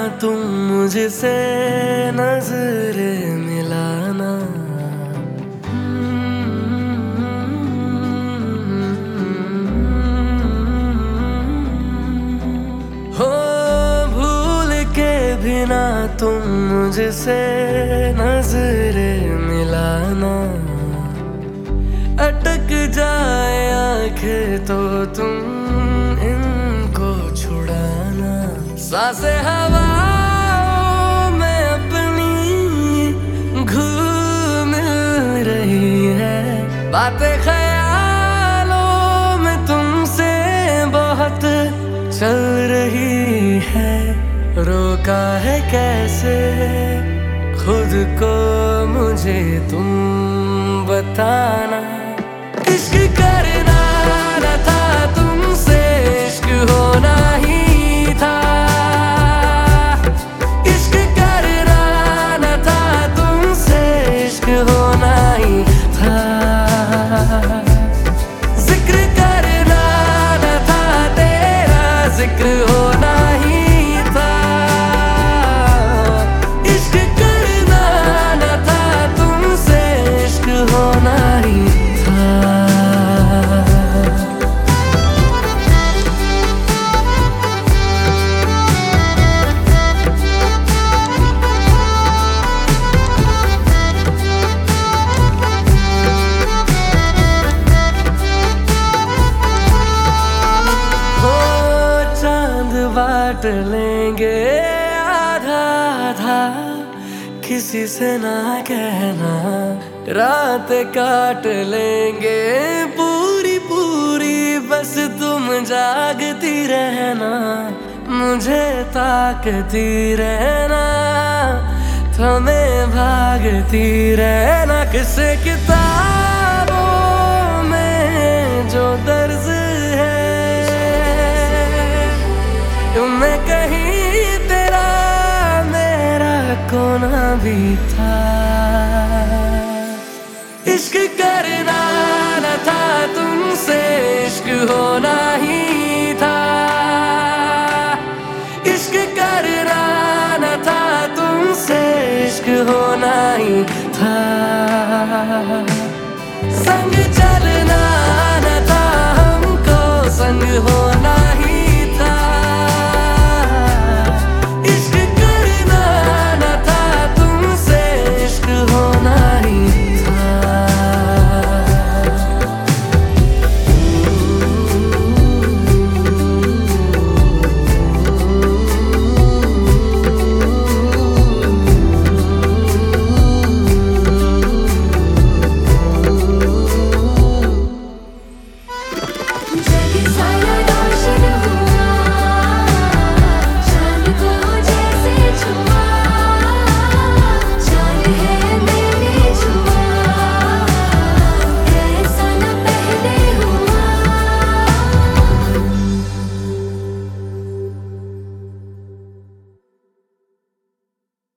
तुम मुझसे नजर मिलाना। हो भूल के भी ना तुम मुझसे नजर मिलाना। अटक जाए आंखें तो तुम इनको छुड़ाना। सांसें हवाओं में अपनी घूम रही है। बातें ख्यालों में तुमसे बहुत चल रही है। रोका है कैसे खुद को मुझे तुम बताना। इश्क करना न था तुमसे, इश्क होना ही था। इश्क करना न था तुमसे, इश्क होना ही था। जिक्र करना न था तेरा, जिक्र होना ही था। इश्क करना न था तुमसे, इश्क होना ही था। बांट लेंगे आधा आधा, किसी से ना कहना। रात काट लेंगे पूरी पूरी, बस तुम जागती रहना। मुझे ताकती रहना, तुम्हें भागती रहना। किसे किताबों में जो दर्ज है, तुम्हें कहीं तेरा मेरा कोना भी था। इश्क करना न था तुमसे, इश्क होना ही था। इश्क करना न था तुमसे, इश्क होना ही था। संग चलना